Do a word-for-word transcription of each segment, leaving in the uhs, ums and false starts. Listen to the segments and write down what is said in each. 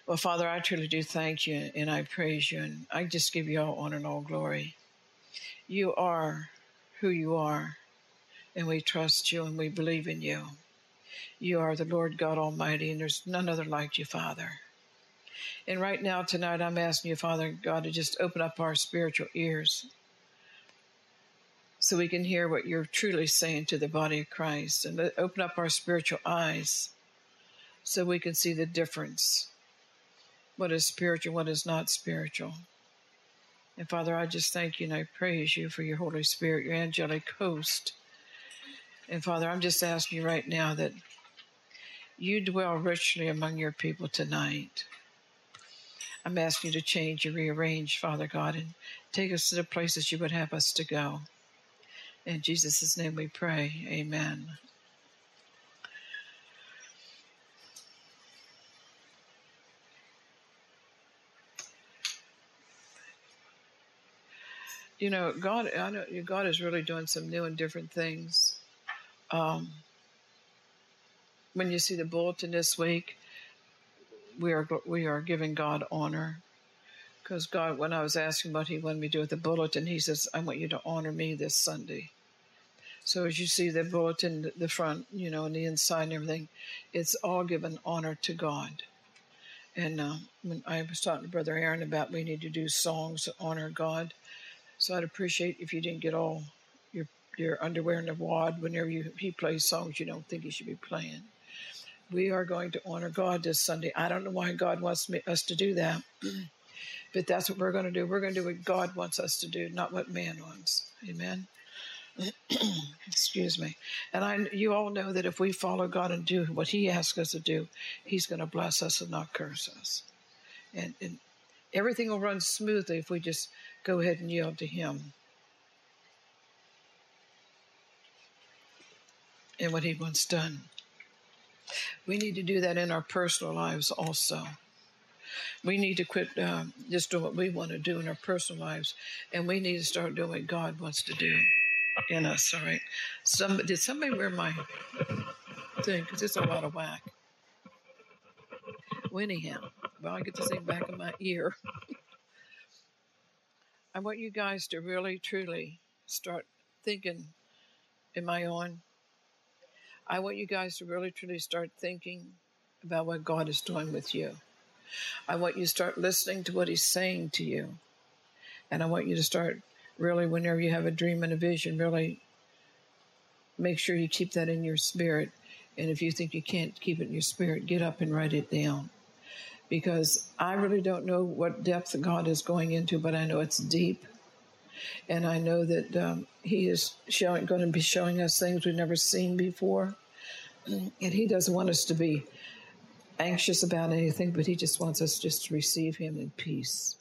Well, Father, I truly do thank you and I praise you, and I just give you all honor and all glory. You are who you are, and we trust you and we believe in you. You are the Lord God Almighty, and there's none other like you, Father. And right now, tonight, I'm asking you, Father God, to just open up our spiritual ears so we can hear what you're truly saying to the body of Christ, and open up our spiritual eyes so we can see the difference, what is spiritual, what is not spiritual. And Father, I just thank you and I praise you for your Holy Spirit, your angelic host. And Father, I'm just asking you right now that you dwell richly among your people tonight. I'm asking you to change and rearrange, Father God, and take us to the places you would have us to go. In Jesus' name we pray. Amen. You know, God, I know God is really doing some new and different things. Um, when you see the bulletin this week, we are we are giving God honor. Because God, when I was asking what he wanted me to do with the bulletin, he says, I want you to honor me this Sunday. So as you see the bulletin, the front, you know, and the inside and everything, it's all given honor to God. And uh, when I was talking to Brother Aaron about we need to do songs that honor God. So I'd appreciate if you didn't get all your your underwear in the wad whenever you, he plays songs you don't think he should be playing. We are going to honor God this Sunday. I don't know why God wants me, us to do that, but that's what we're going to do. We're going to do what God wants us to do, not what man wants. Amen. Excuse me. And I, you all know that if we follow God and do what he asks us to do, he's going to bless us and not curse us. And, and everything will run smoothly if we just go ahead and yield to him and what he wants done. We need to do that in our personal lives also. We need to quit um, just doing what we want to do in our personal lives, and we need to start doing what God wants to do in us, all right? Some, did somebody wear my thing? Because it's a lot of whack. Well, anyhow, well, I get this thing back in my ear. I want you guys to really, truly start thinking, am I on? I want you guys to really, truly start thinking about what God is doing with you. I want you to start listening to what he's saying to you. And I want you to start really, whenever you have a dream and a vision, really make sure you keep that in your spirit. And if you think you can't keep it in your spirit, get up and write it down. Because I really don't know what depth God is going into, but I know it's deep. And I know that um, he is showing, going to be showing us things we've never seen before. And he doesn't want us to be anxious about anything, but he just wants us just to receive him in peace.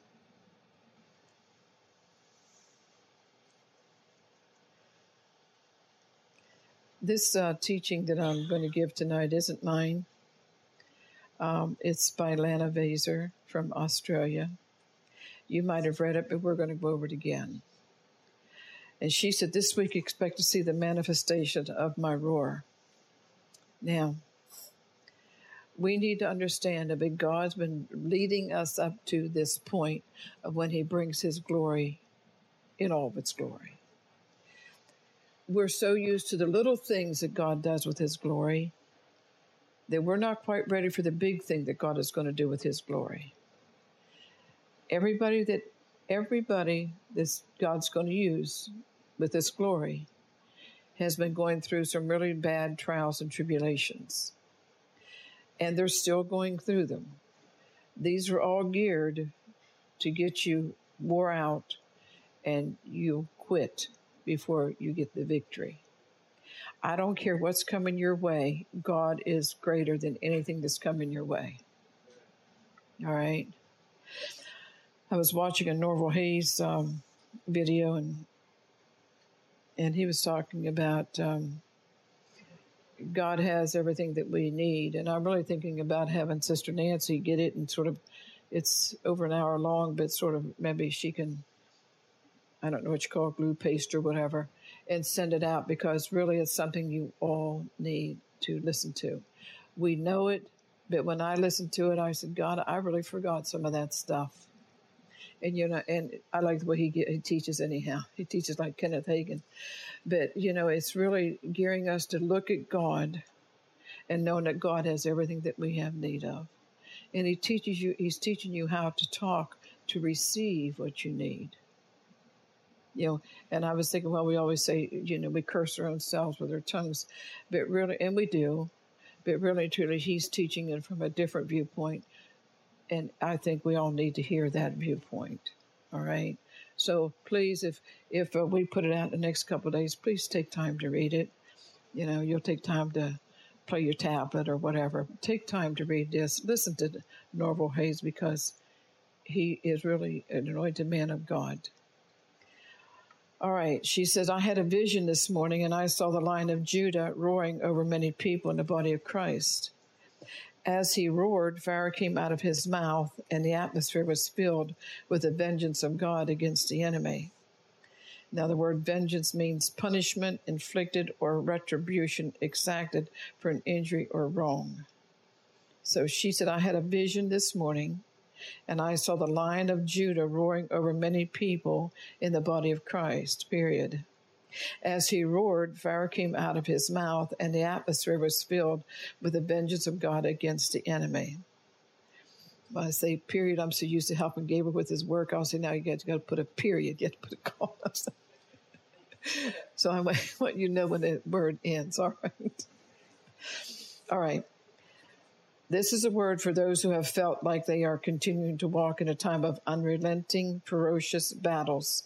This uh, teaching that I'm going to give tonight isn't mine. Um, it's by Lana Vayser from Australia. You might have read it, but we're going to go over it again. And she said, this week expect to see the manifestation of my roar. Now, we need to understand that God's been leading us up to this point of when he brings his glory in all of its glory. We're so used to the little things that God does with his glory that we're not quite ready for the big thing that God is going to do with his glory. Everybody that everybody that God's going to use with this glory has been going through some really bad trials and tribulations. And they're still going through them. These are all geared to get you wore out and you quit before you get the victory. I don't care what's coming your way. God is greater than anything that's coming your way. All right? I was watching a Norval Hayes um, video, and and he was talking about um, God has everything that we need. And I'm really thinking about having Sister Nancy get it and sort of, it's over an hour long, but sort of maybe she can, I don't know what you call it, glue paste or whatever, and send it out, because really it's something you all need to listen to. We know it, But when I listened to it, I said, God, I really forgot some of that stuff. And, you know, and I like the way he, he teaches anyhow. He teaches like Kenneth Hagin. But, you know, it's really gearing us to look at God and knowing that God has everything that we have need of. And he teaches you, he's teaching you how to talk to receive what you need. You know, and I was thinking, well, we always say, you know, we curse our own selves with our tongues. But really, and we do, but really, truly, he's teaching it from a different viewpoint. And I think we all need to hear that viewpoint. All right. So please, if if uh, we put it out in the next couple of days, please take time to read it. You know, you'll take time to play your tablet or whatever. Take time to read this. Listen to Norval Hayes, because he is really an anointed man of God. All right. She says, I had a vision this morning, and I saw the Lion of Judah roaring over many people in the body of Christ. As he roared, fire came out of his mouth, and the atmosphere was filled with the vengeance of God against the enemy. Now, the word vengeance means punishment inflicted or retribution exacted for an injury or wrong. So she said, I had a vision this morning, and I saw the Lion of Judah roaring over many people in the body of Christ, period. As he roared, fire came out of his mouth, and the atmosphere was filled with the vengeance of God against the enemy. When I say period, I'm so used to helping Gabriel with his work. I'll say, now you got to put a period. You have to put a comma. So I want you to know when the word ends. All right. All right. This is a word for those who have felt like they are continuing to walk in a time of unrelenting, ferocious battles.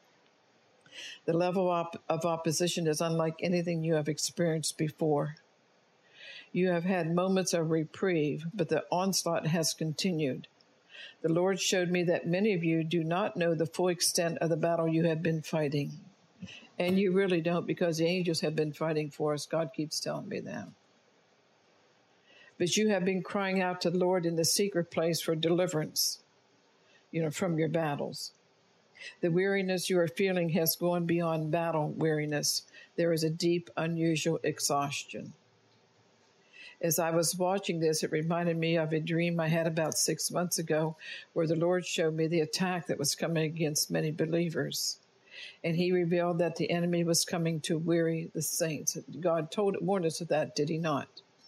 The level op- of opposition is unlike anything you have experienced before. You have had moments of reprieve, but the onslaught has continued. The Lord showed me that many of you do not know the full extent of the battle you have been fighting. And you really don't, because the angels have been fighting for us. God keeps telling me that. But you have been crying out to the Lord in the secret place for deliverance, you know, from your battles. The weariness you are feeling has gone beyond battle weariness. There is a deep, unusual exhaustion. As I was watching this, it reminded me of a dream I had about six months ago where the Lord showed me the attack that was coming against many believers. And he revealed that the enemy was coming to weary the saints. God told, warned us of that, did he not?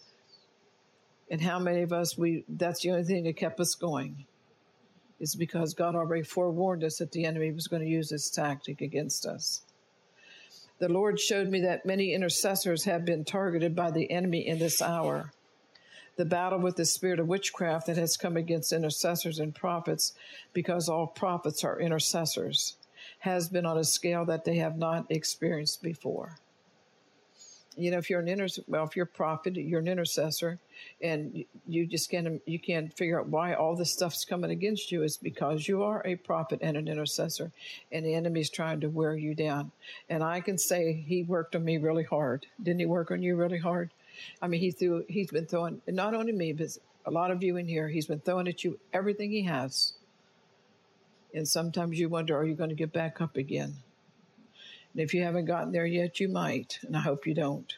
And how many of us, we that's the only thing that kept us going, is because God already forewarned us that the enemy was going to use this tactic against us. The Lord showed me that many intercessors have been targeted by the enemy in this hour. The battle with the spirit of witchcraft that has come against intercessors and prophets, because all prophets are intercessors, has been on a scale that they have not experienced before. You know, if you're an inter- well, if you're a prophet, you're an intercessor, and you just can't you can't figure out why all this stuff's coming against you. It's because you are a prophet and an intercessor, and the enemy's trying to wear you down. And I can say he worked on me really hard. Didn't he work on you really hard? I mean, he threw. He's been throwing, not only me, but a lot of you in here. He's been throwing at you everything he has. And sometimes you wonder, are you going to get back up again? And if you haven't gotten there yet, you might, and I hope you don't.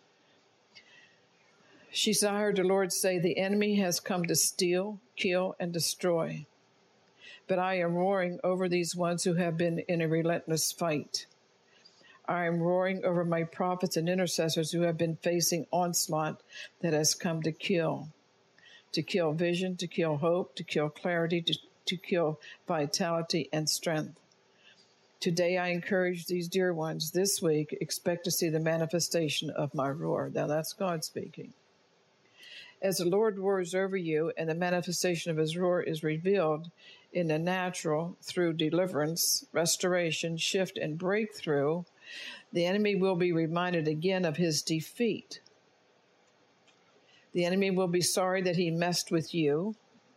She said, I heard the Lord say, the enemy has come to steal, kill, and destroy. But I am roaring over these ones who have been in a relentless fight. I am roaring over my prophets and intercessors who have been facing onslaught that has come to kill. To kill vision, to kill hope, to kill clarity, to, to kill vitality and strength. Today, I encourage these dear ones this week, expect to see the manifestation of my roar. Now, that's God speaking. As the Lord roars over you and the manifestation of his roar is revealed in the natural through deliverance, restoration, shift, and breakthrough, the enemy will be reminded again of his defeat. The enemy will be sorry that he messed with you,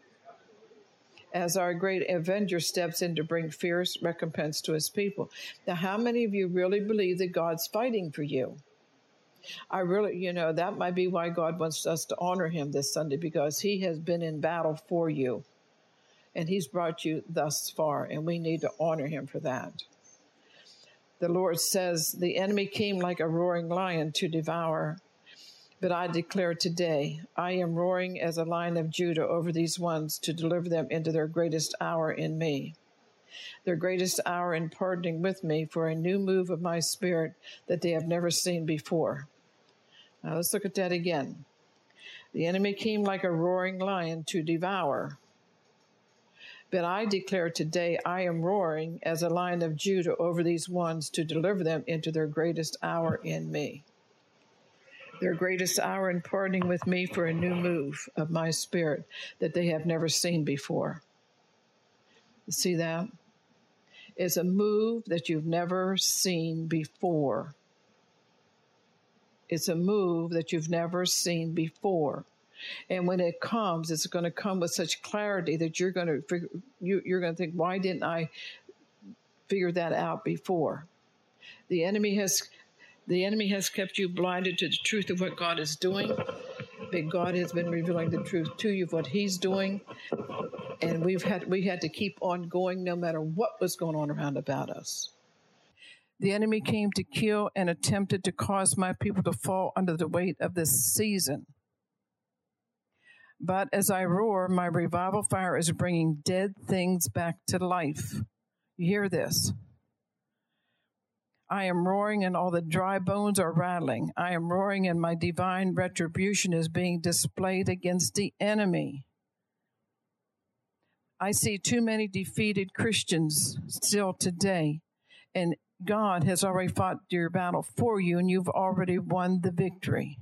as our great avenger steps in to bring fierce recompense to his people. Now, how many of you really believe that God's fighting for you? I really, you know, that might be why God wants us to honor him this Sunday, because he has been in battle for you, and he's brought you thus far, and we need to honor him for that. The Lord says, the enemy came like a roaring lion to devour, But I declare today, I am roaring as a lion of Judah over these ones to deliver them into their greatest hour in me, their greatest hour in partnering with me for a new move of my spirit that they have never seen before. Now let's look at that again. The enemy came like a roaring lion to devour. But I declare today, I am roaring as a lion of Judah over these ones to deliver them into their greatest hour in me, their greatest hour in partnering with me for a new move of my spirit that they have never seen before. You see that? It's a move that you've never seen before. It's a move that you've never seen before. And when it comes, it's going to come with such clarity that you're going to figure, you, you're going to think, why didn't I figure that out before? The enemy has the enemy has kept you blinded to the truth of what God is doing, but God has been revealing the truth to you of what He's doing, and we've had we had to keep on going no matter what was going on around about us. The enemy came to kill and attempted to cause my people to fall under the weight of this season. But as I roar, my revival fire is bringing dead things back to life. You hear this? I am roaring and all the dry bones are rattling. I am roaring and my divine retribution is being displayed against the enemy. I see too many defeated Christians still today, and God has already fought your battle for you, and you've already won the victory.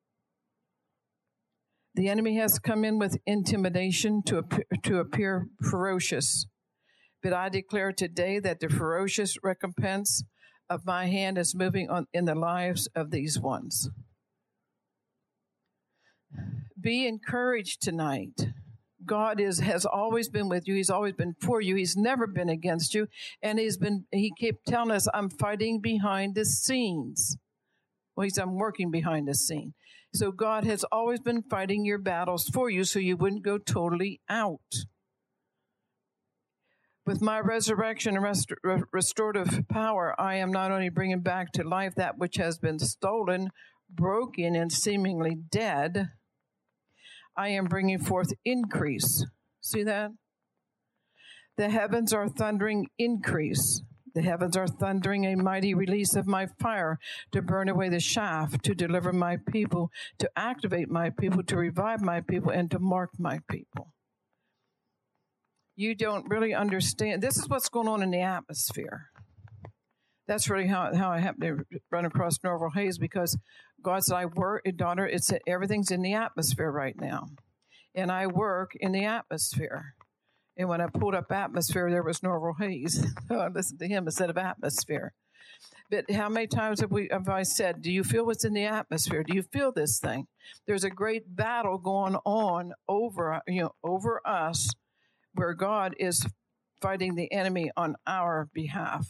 The enemy has come in with intimidation to appear, to appear ferocious. But I declare today that the ferocious recompense of my hand is moving on in the lives of these ones. Be encouraged tonight. God is has always been with you. He's always been for you. He's never been against you. And he's been he kept telling us, I'm fighting behind the scenes. Well, he's I'm working behind the scene. So God has always been fighting your battles for you so you wouldn't go totally out. With my resurrection and rest- restorative power, I am not only bringing back to life that which has been stolen, broken, and seemingly dead, I am bringing forth increase. See that? The heavens are thundering increase. The heavens are thundering a mighty release of my fire to burn away the chaff, to deliver my people, to activate my people, to revive my people, and to mark my people. You don't really understand. This is what's going on in the atmosphere. That's really how, how I happened to run across Norval Hayes, because God said, I work, daughter, it's everything's in the atmosphere right now. And I work in the atmosphere. And when I pulled up atmosphere, there was Norval Hayes. So I listened to him instead of atmosphere. But how many times have we have I said, do you feel what's in the atmosphere? Do you feel this thing? There's a great battle going on over, you know, over us, where God is fighting the enemy on our behalf.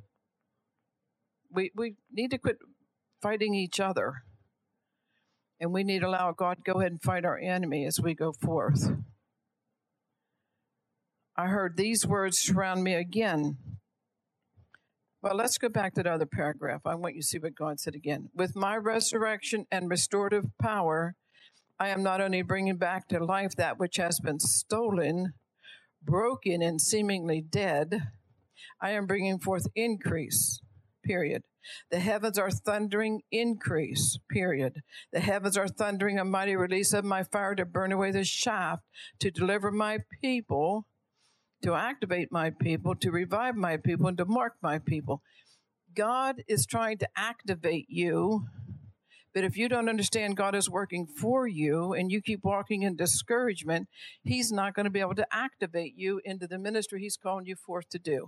We we need to quit fighting each other. And we need to allow God to go ahead and fight our enemy as we go forth. I heard these words surround me again. Well, let's go back to the other paragraph. I want you to see what God said again. With my resurrection and restorative power, I am not only bringing back to life that which has been stolen, broken, and seemingly dead, I am bringing forth increase, period. The heavens are thundering increase, period. The heavens are thundering a mighty release of my fire to burn away the shaft, to deliver my people, to activate my people, to revive my people, and to mark my people. God is trying to activate you, but if you don't understand God is working for you and you keep walking in discouragement, He's not going to be able to activate you into the ministry He's calling you forth to do.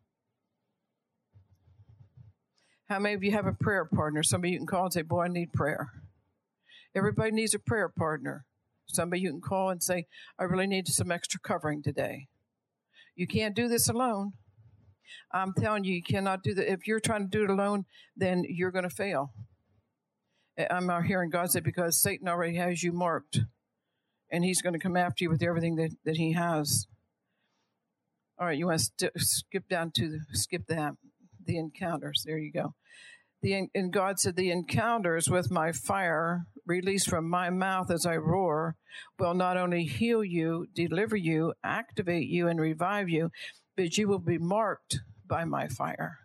How many of you have a prayer partner? Somebody you can call and say, boy, I need prayer. Everybody needs a prayer partner. Somebody you can call and say, I really need some extra covering today. You can't do this alone. I'm telling you, you cannot do that. If you're trying to do it alone, then you're going to fail. I'm out hearing God say, because Satan already has you marked, and he's going to come after you with everything that, that he has. All right, you want to st- skip down to, the, skip that, the encounters. There you go. The, and God said, the encounters with my fire released from my mouth as I roar will not only heal you, deliver you, activate you, and revive you, but you will be marked by my fire.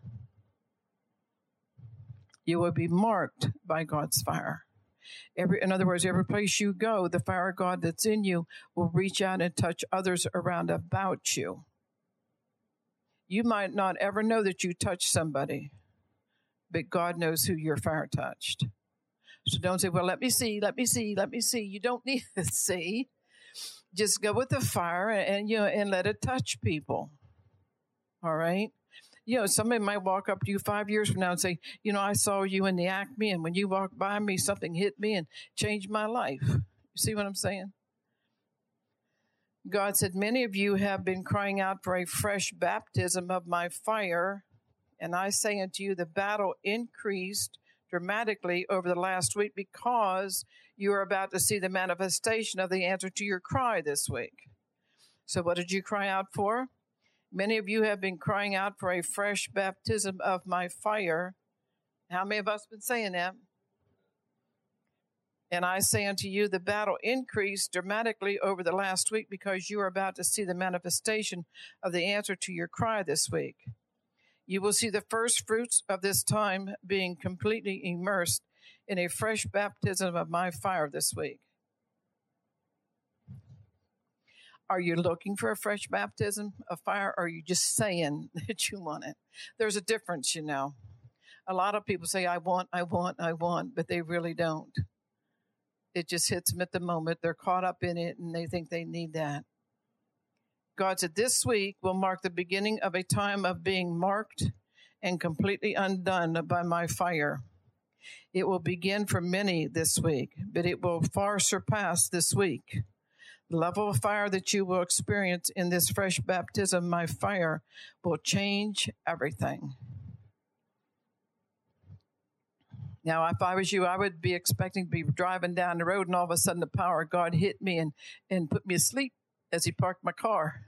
You will be marked by God's fire. Every, in other words, every place you go, the fire of God that's in you will reach out and touch others around about you. You might not ever know that you touched somebody, but God knows who your fire touched. So don't say, well, let me see, let me see, let me see. You don't need to see. Just go with the fire and, you know, and let it touch people. All right? You know, somebody might walk up to you five years from now and say, you know, I saw you in the Acme, and when you walked by me, something hit me and changed my life. You see what I'm saying? God said, many of you have been crying out for a fresh baptism of my fire. And I say unto you, the battle increased dramatically over the last week because you are about to see the manifestation of the answer to your cry this week. So what did you cry out for? Many of you have been crying out for a fresh baptism of my fire. How many of us have been saying that? And I say unto you, the battle increased dramatically over the last week because you are about to see the manifestation of the answer to your cry this week. You will see the first fruits of this time being completely immersed in a fresh baptism of my fire this week. Are you looking for a fresh baptism of fire, or are you just saying that you want it? There's a difference, you know. A lot of people say, I want, I want, I want, but they really don't. It just hits them at the moment. They're caught up in it, and they think they need that. God said, this week will mark the beginning of a time of being marked and completely undone by my fire. It will begin for many this week, but it will far surpass this week. The level of fire that you will experience in this fresh baptism, my fire, will change everything. Now, if I was you, I would be expecting to be driving down the road, and all of a sudden the power of God hit me and, and put me asleep as he parked my car.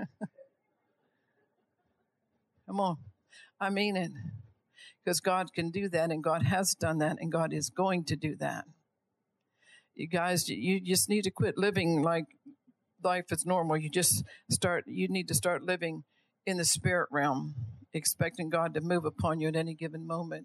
Come on. I mean it. Because God can do that, and God has done that, and God is going to do that. You guys, you just need to quit living like life is normal. You just start, you need to start living in the spirit realm, expecting God to move upon you at any given moment.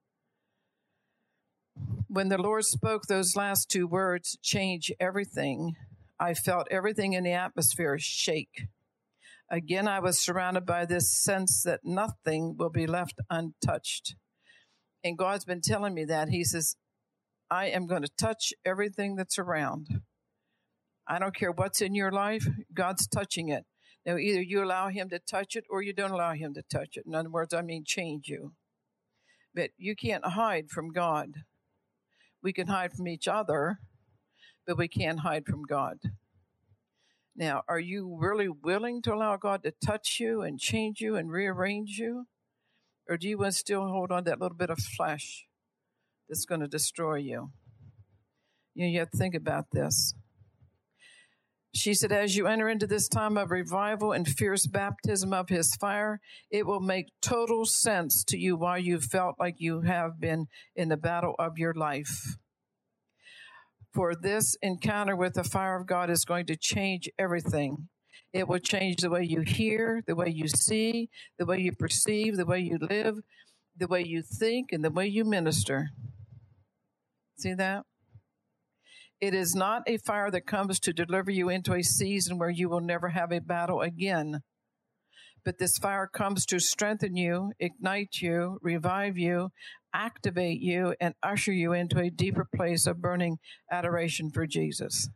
When the Lord spoke those last two words, change everything, I felt everything in the atmosphere shake. Again, I was surrounded by this sense that nothing will be left untouched. And God's been telling me that. He says, I am going to touch everything that's around. I don't care what's in your life, God's touching it. Now, either you allow him to touch it or you don't allow him to touch it. In other words, I mean change you. But you can't hide from God. We can hide from each other, but we can't hide from God. Now, are you really willing to allow God to touch you and change you and rearrange you? Or do you want to still hold on to that little bit of flesh that's going to destroy you? You know, you have to think about this. She said, as you enter into this time of revival and fierce baptism of his fire, it will make total sense to you why you felt like you have been in the battle of your life. For this encounter with the fire of God is going to change everything. It will change the way you hear, the way you see, the way you perceive, the way you live, the way you think, and the way you minister. See that? It is not a fire that comes to deliver you into a season where you will never have a battle again. But this fire comes to strengthen you, ignite you, revive you, activate you, and usher you into a deeper place of burning adoration for Jesus.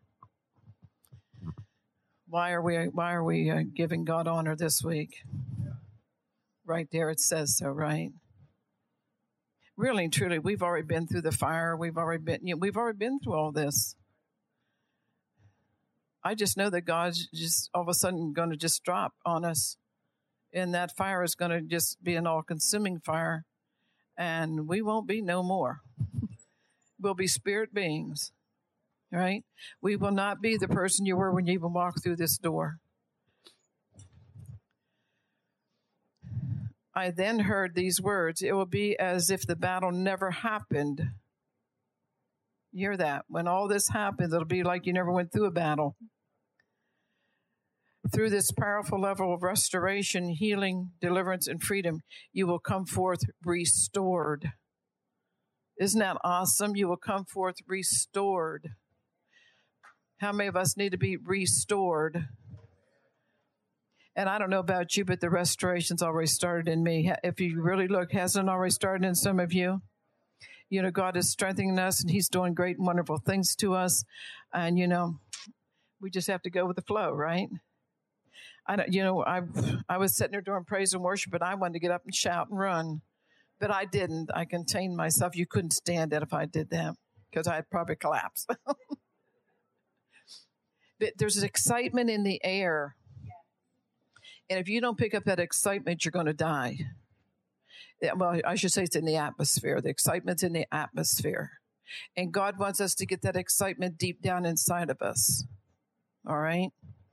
Why are we, why are we uh, giving God honor this week? Right there it says so, right? Really and truly, we've already been through the fire. We've already been, you know, we've already been through all this. I just know that God's just all of a sudden going to just drop on us. And that fire is going to just be an all-consuming fire. And we won't be no more. We'll be spirit beings, right? We will not be the person you were when you even walked through this door. I then heard these words. It will be as if the battle never happened. You hear that? When all this happens, it'll be like you never went through a battle. Through this powerful level of restoration, healing, deliverance, and freedom, you will come forth restored. Isn't that awesome? You will come forth restored. How many of us need to be restored? And I don't know about you, but the restoration's already started in me. If you really look, hasn't it already started in some of you? You know, God is strengthening us, and he's doing great and wonderful things to us. And, you know, we just have to go with the flow, right? I don't, you know, I I was sitting there doing praise and worship, but I wanted to get up and shout and run. But I didn't. I contained myself. You couldn't stand it if I did that, because I'd probably collapse. But there's an excitement in the air. And if you don't pick up that excitement, you're going to die. Yeah, well, I should say it's in the atmosphere. The excitement's in the atmosphere. And God wants us to get that excitement deep down inside of us. All right?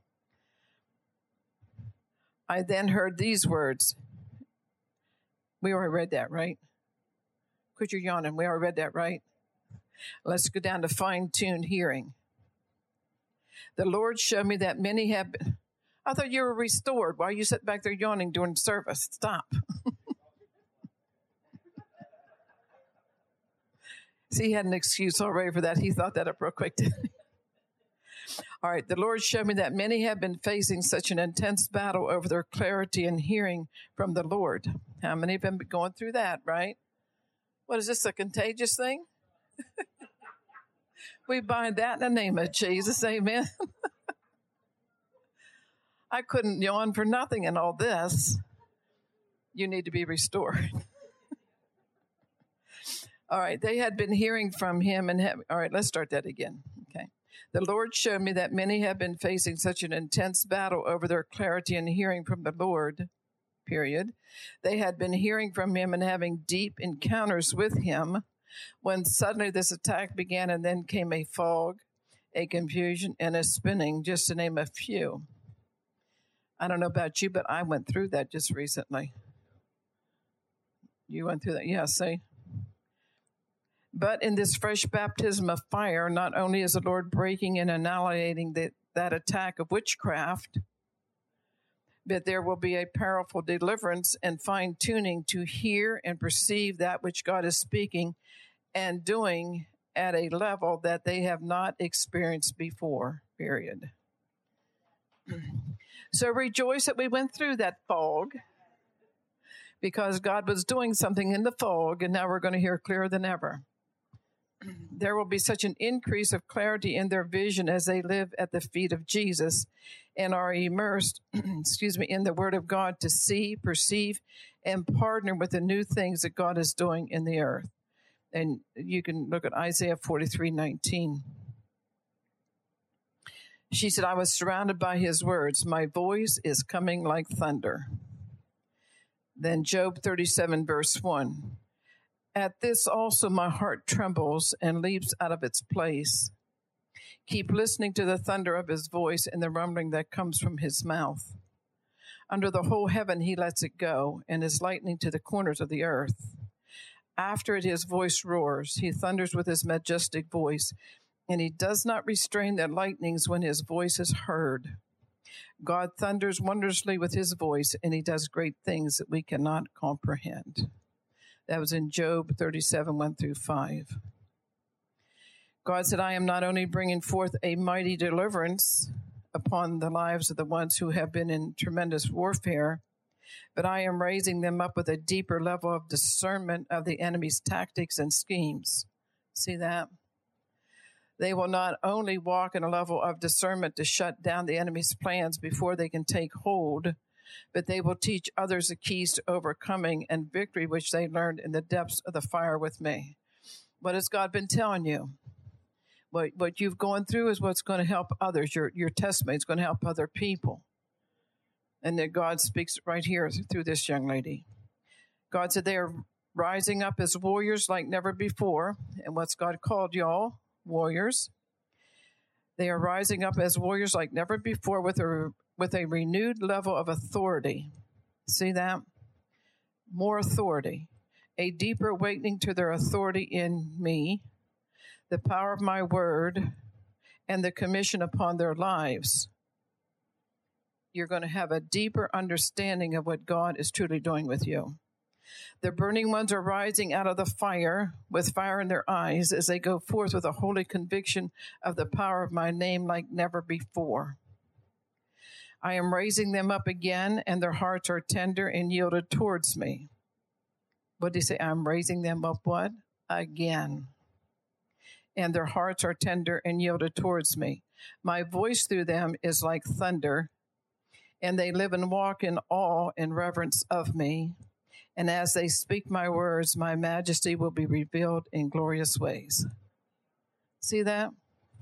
I then heard these words. We already read that, right? Quit your yawning. We already read that, right? Let's go down to fine-tuned hearing. The Lord showed me that many have been... I thought you were restored. Why are you sitting back there yawning during service? Stop. See, he had an excuse already for that. He thought that up real quick, didn't he? All right. The Lord showed me that many have been facing such an intense battle over their clarity and hearing from the Lord. How many have been going through that, right? What is this, a contagious thing? We bind that in the name of Jesus. Amen. I couldn't yawn for nothing in all this. You need to be restored. All right. They had been hearing from him and have, all right, let's start that again. Okay. The Lord showed me that many have been facing such an intense battle over their clarity and hearing from the Lord, period. They had been hearing from him and having deep encounters with him when suddenly this attack began, and then came a fog, a confusion, and a spinning, just to name a few. I don't know about you, but I went through that just recently. You went through that? Yeah, see? But in this fresh baptism of fire, not only is the Lord breaking and annihilating the, that attack of witchcraft, but there will be a powerful deliverance and fine-tuning to hear and perceive that which God is speaking and doing at a level that they have not experienced before, period. So rejoice that we went through that fog, because God was doing something in the fog, and now we're going to hear clearer than ever. There will be such an increase of clarity in their vision as they live at the feet of Jesus and are immersed, excuse me, in the Word of God to see, perceive, and partner with the new things that God is doing in the earth. And you can look at Isaiah forty-three nineteen. She said, I was surrounded by his words. My voice is coming like thunder. Then Job thirty-seven, verse one. At this also my heart trembles and leaps out of its place. Keep listening to the thunder of his voice and the rumbling that comes from his mouth. Under the whole heaven he lets it go, and is lightning to the corners of the earth. After it his voice roars. He thunders with his majestic voice, and he does not restrain the lightnings when his voice is heard. God thunders wondrously with his voice, and he does great things that we cannot comprehend. That was in Job thirty-seven, one through five. God said, I am not only bringing forth a mighty deliverance upon the lives of the ones who have been in tremendous warfare, but I am raising them up with a deeper level of discernment of the enemy's tactics and schemes. See that? They will not only walk in a level of discernment to shut down the enemy's plans before they can take hold, but they will teach others the keys to overcoming and victory, which they learned in the depths of the fire with me. What has God been telling you? What, what you've gone through is what's going to help others. Your, your testimony is going to help other people. And that God speaks right here through this young lady. God said they are rising up as warriors like never before. And what's God called y'all? Warriors. They are rising up as warriors like never before with a, with a renewed level of authority. See that? more authority, a deeper awakening to their authority in me, the power of my word, and the commission upon their lives. You're going to have a deeper understanding of what God is truly doing with you. The burning ones are rising out of the fire with fire in their eyes as they go forth with a holy conviction of the power of my name like never before. I am raising them up again, and their hearts are tender and yielded towards me. What did he say? I'm raising them up what? Again. And their hearts are tender and yielded towards me. My voice through them is like thunder, and they live and walk in awe and reverence of me. And as they speak my words, my majesty will be revealed in glorious ways. See that?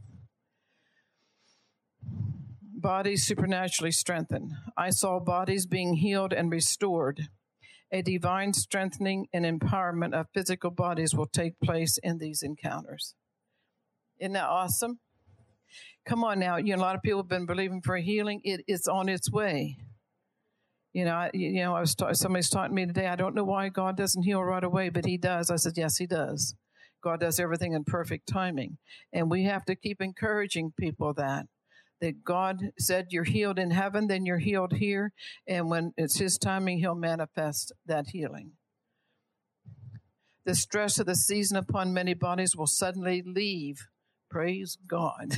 Bodies supernaturally strengthened. I saw bodies being healed and restored. A divine strengthening and empowerment of physical bodies will take place in these encounters. Isn't that awesome? Come on now. You know, a lot of people have been believing for healing. It is on its way. You know, I, you know, I was ta- somebody's talking to me today. I don't know why God doesn't heal right away, but he does. I said, yes, he does. God does everything in perfect timing. And we have to keep encouraging people that, that God said you're healed in heaven, then you're healed here. And when it's his timing, he'll manifest that healing. The stress of the season upon many bodies will suddenly leave. Praise God.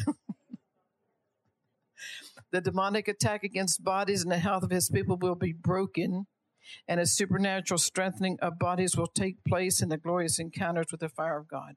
The demonic attack against bodies and the health of his people will be broken, and a supernatural strengthening of bodies will take place in the glorious encounters with the fire of God.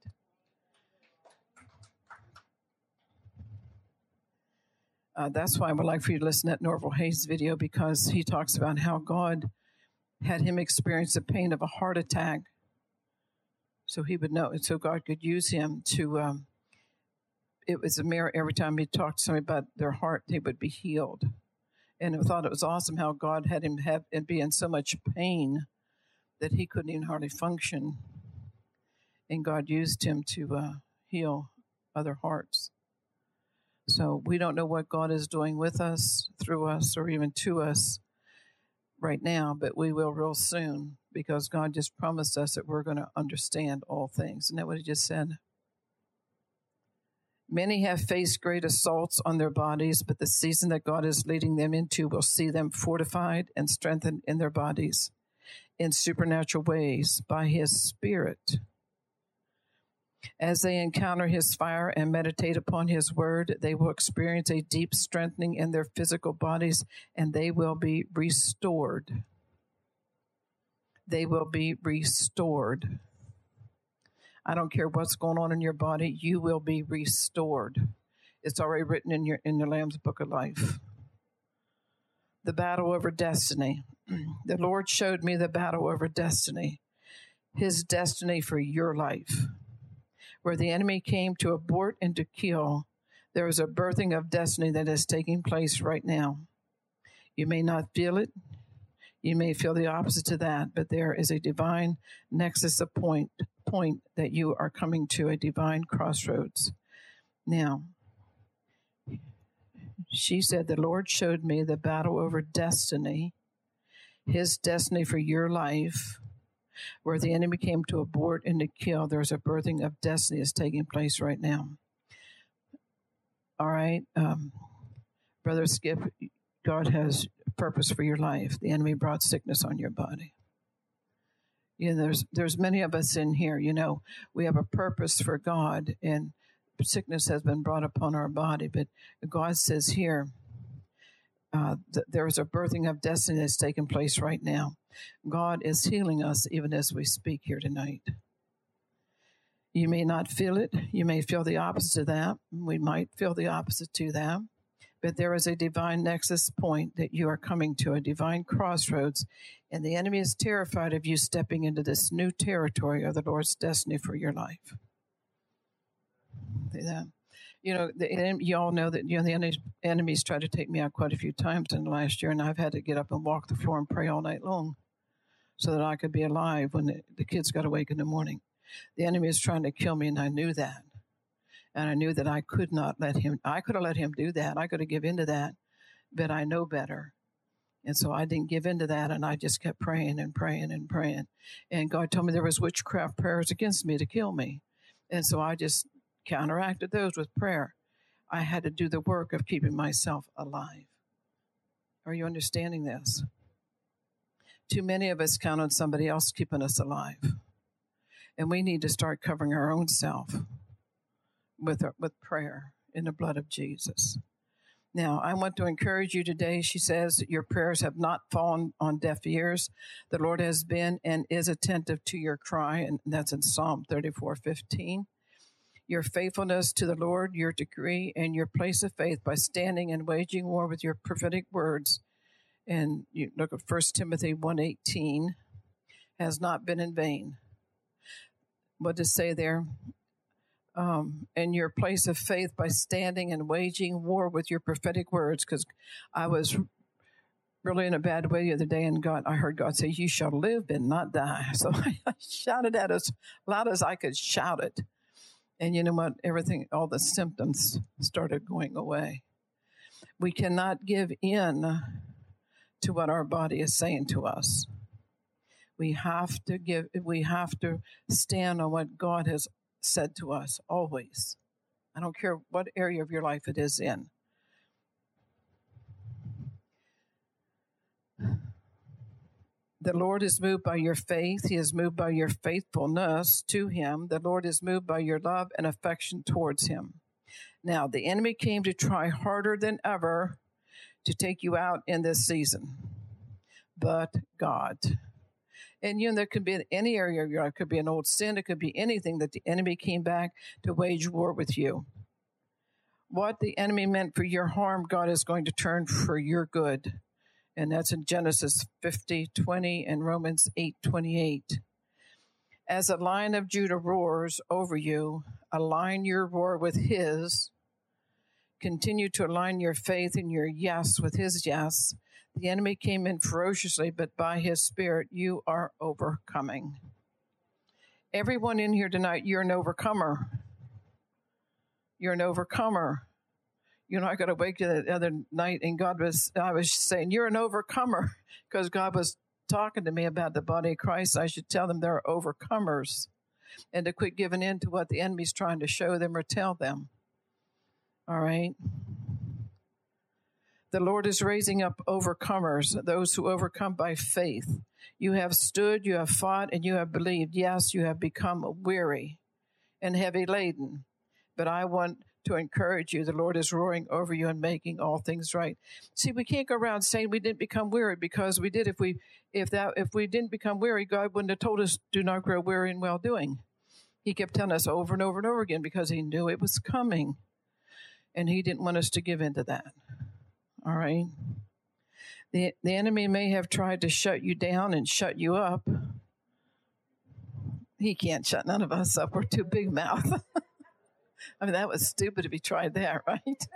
Uh, that's why I would like for you to listen to that Norval Hayes video, because he talks about how God had him experience the pain of a heart attack so he would know, and so God could use him to... Um, it was a mirror every time he talked to somebody about their heart, they would be healed. And I thought it was awesome how God had him have and be in so much pain that he couldn't even hardly function. And God used him to uh, heal other hearts. So we don't know what God is doing with us, through us, or even to us right now, but we will real soon, because God just promised us that we're going to understand all things. Isn't that what he just said? Many have faced great assaults on their bodies, but the season that God is leading them into will see them fortified and strengthened in their bodies in supernatural ways by his Spirit. As they encounter his fire and meditate upon his word, they will experience a deep strengthening in their physical bodies, and they will be restored. They will be restored. I don't care what's going on in your body, you will be restored. It's already written in your in the Lamb's Book of Life. The battle over destiny. The Lord showed me the battle over destiny, his destiny for your life. Where the enemy came to abort and to kill, there is a birthing of destiny that is taking place right now. You may not feel it. You may feel the opposite to that, but there is a divine nexus, a point, point that you are coming to, a divine crossroads. Now, she said, the Lord showed me the battle over destiny, his destiny for your life, where the enemy came to abort and to kill. There's a birthing of destiny that's taking place right now. All right. Um, Brother Skip, God has purpose for your life. The enemy brought sickness on your body. You know, there's there's many of us in here, you know, we have a purpose for God, and sickness has been brought upon our body. But God says here, uh, th- there is a birthing of destiny that's taking place right now. God is healing us even as we speak here tonight. You may not feel it. You may feel the opposite of that. We might feel the opposite to that. But there is a divine nexus point that you are coming to, a divine crossroads, and the enemy is terrified of you stepping into this new territory of the Lord's destiny for your life. See that? You know, the, you all know that, you know, the enemies, enemies tried to take me out quite a few times in the last year, and I've had to get up and walk the floor and pray all night long so that I could be alive when the, the kids got awake in the morning. The enemy is trying to kill me, and I knew that. And I knew that I could not let him, I could have let him do that. I could have given in to that, but I know better. And so I didn't give in to that, and I just kept praying and praying and praying. And God told me there was witchcraft prayers against me to kill me. And so I just counteracted those with prayer. I had to do the work of keeping myself alive. Are you understanding this? Too many of us count on somebody else keeping us alive. And we need to start covering our own self with, with prayer in the blood of Jesus. Now, I want to encourage you today. She says your prayers have not fallen on deaf ears. The Lord has been and is attentive to your cry, and that's in Psalm thirty-four fifteen. Your faithfulness to the Lord, your degree, and your place of faith by standing and waging war with your prophetic words. And you look at First Timothy one eighteen, has not been in vain. What does it say there? Um, and your place of faith by standing and waging war with your prophetic words. Because I was really in a bad way the other day, and God, I heard God say, "You shall live and not die." So I, I shouted at as loud as I could shout it. And you know what? Everything, all the symptoms started going away. We cannot give in to what our body is saying to us. We have to give, we have to stand on what God has said to us always. I don't care what area of your life it is in. The Lord is moved by your faith. He is moved by your faithfulness to him. The Lord is moved by your love and affection towards him. Now, the enemy came to try harder than ever to take you out in this season, but God. And, you know, there could be in any area of your life. It could be an old sin. It could be anything that the enemy came back to wage war with you. What the enemy meant for your harm, God is going to turn for your good. And that's in Genesis fifty twenty and Romans eight twenty-eight. As a Lion of Judah roars over you, align your roar with his. Continue to align your faith and your yes with his yes. The enemy came in ferociously, but by his Spirit, you are overcoming. Everyone in here tonight, you're an overcomer. You're an overcomer. You know, I got awake the other night, and God was, I was saying, you're an overcomer, because God was talking to me about the body of Christ. I should tell them they're overcomers, and to quit giving in to what the enemy's trying to show them or tell them. All right? The Lord is raising up overcomers, those who overcome by faith. You have stood, you have fought, and you have believed. Yes, you have become weary and heavy laden. But I want to encourage you. The Lord is roaring over you and making all things right. See, we can't go around saying we didn't become weary, because we did. If we if that if we didn't become weary, God wouldn't have told us, do not grow weary in well doing. He kept telling us over and over and over again, because he knew it was coming. And he didn't want us to give in to that. All right. The, the enemy may have tried to shut you down and shut you up. He can't shut none of us up. We're too big mouth. I mean, that was stupid if he tried that, right?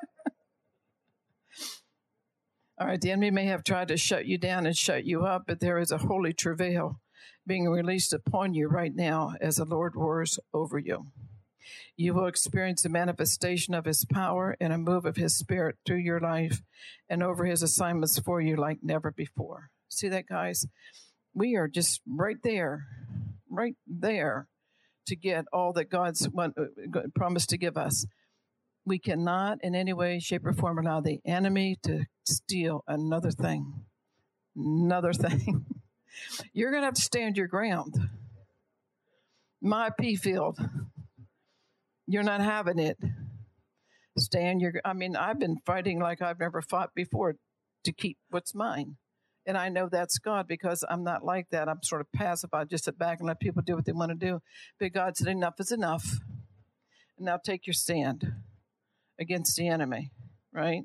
All right. The enemy may have tried to shut you down and shut you up, but there is a holy travail being released upon you right now as the Lord roars over you. You will experience the manifestation of his power and a move of his Spirit through your life and over his assignments for you like never before. See that, guys? We are just right there, right there to get all that God's want, promised to give us. We cannot in any way, shape, or form allow the enemy to steal another thing. Another thing. You're going to have to stand your ground. My pea field. You're not having it. Stand your, I mean, I've been fighting like I've never fought before to keep what's mine. And I know that's God, because I'm not like that. I'm sort of passive. I just sit back and let people do what they want to do. But God said, enough is enough. And now take your stand against the enemy, right?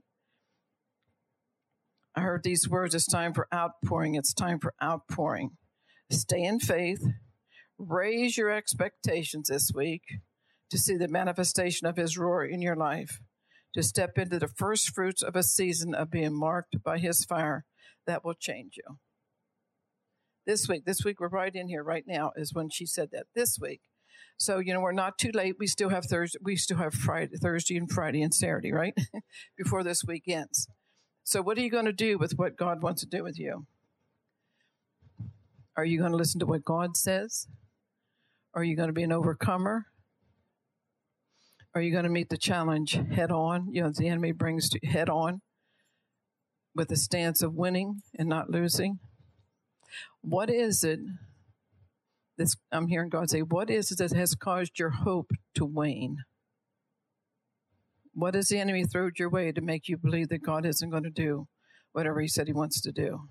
I heard these words, it's time for outpouring. It's time for outpouring. Stay in faith. Raise your expectations this week to see the manifestation of his roar in your life, to step into the first fruits of a season of being marked by his fire that will change you. This week, this week we're right in here right now is when she said that, this week. So, you know, we're not too late. We still have Thursday, we still have Friday, Thursday and Friday and Saturday, right? Before this week ends. So what are you going to do with what God wants to do with you? Are you going to listen to what God says? Are you going to be an overcomer? Are you going to meet the challenge head on? You know, the enemy brings to head on with a stance of winning and not losing. What is it that's, I'm hearing God say, what is it that has caused your hope to wane? What has the enemy thrown your way to make you believe that God isn't going to do whatever he said he wants to do?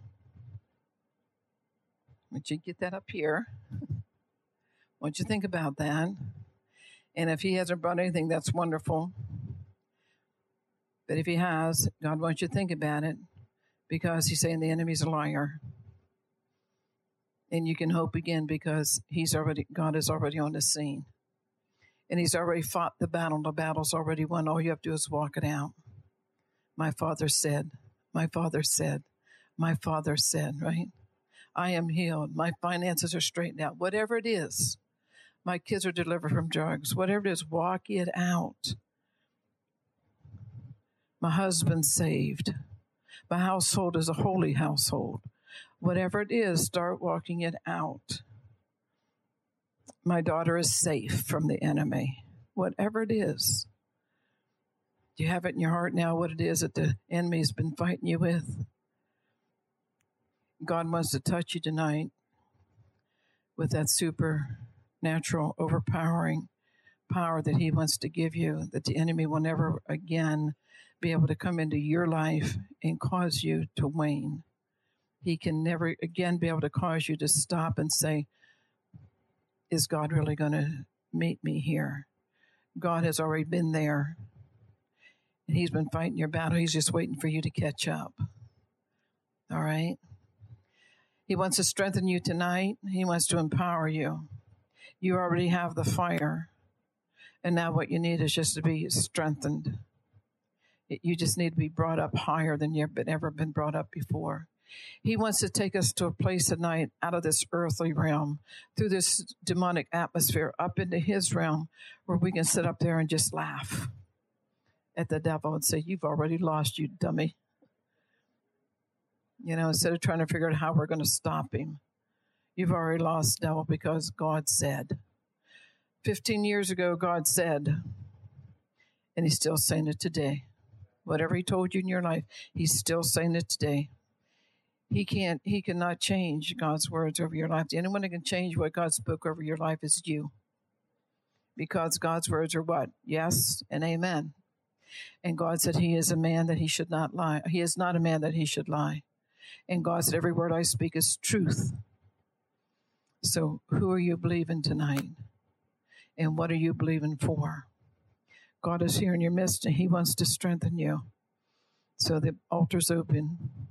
Would you get that up here? Won't you think about that? And if he hasn't brought anything, that's wonderful. But if he has, God wants you to think about it, because he's saying the enemy's a liar. And you can hope again, because he's already, God is already on the scene. And he's already fought the battle. The battle's already won. All you have to do is walk it out. My Father said, my Father said, my Father said, right? I am healed. My finances are straightened out. Whatever it is. My kids are delivered from drugs. Whatever it is, walk it out. My husband's saved. My household is a holy household. Whatever it is, start walking it out. My daughter is safe from the enemy. Whatever it is. Do you have it in your heart now what it is that the enemy's been fighting you with? God wants to touch you tonight with that supernatural, overpowering power that he wants to give you, that the enemy will never again be able to come into your life and cause you to wane. He can never again be able to cause you to stop and say, is God really going to meet me here? God has already been there, and he's been fighting your battle. He's just waiting for you to catch up. All right? He wants to strengthen you tonight. He wants to empower you. You already have the fire, and now what you need is just to be strengthened. You just need to be brought up higher than you've been, ever been brought up before. He wants to take us to a place tonight out of this earthly realm, through this demonic atmosphere, up into his realm, where we can sit up there and just laugh at the devil and say, you've already lost, you dummy. You know, instead of trying to figure out how we're going to stop him. You've already lost, devil, because God said. Fifteen years ago, God said, and he's still saying it today. Whatever he told you in your life, he's still saying it today. He can't, he cannot change God's words over your life. The only one that can change what God spoke over your life is you. Because God's words are what? Yes and amen. And God said he is a man that he should not lie. He is not a man that he should lie. And God said every word I speak is truth. So who are you believing tonight? And what are you believing for? God is here in your midst, and he wants to strengthen you. So the altar's open.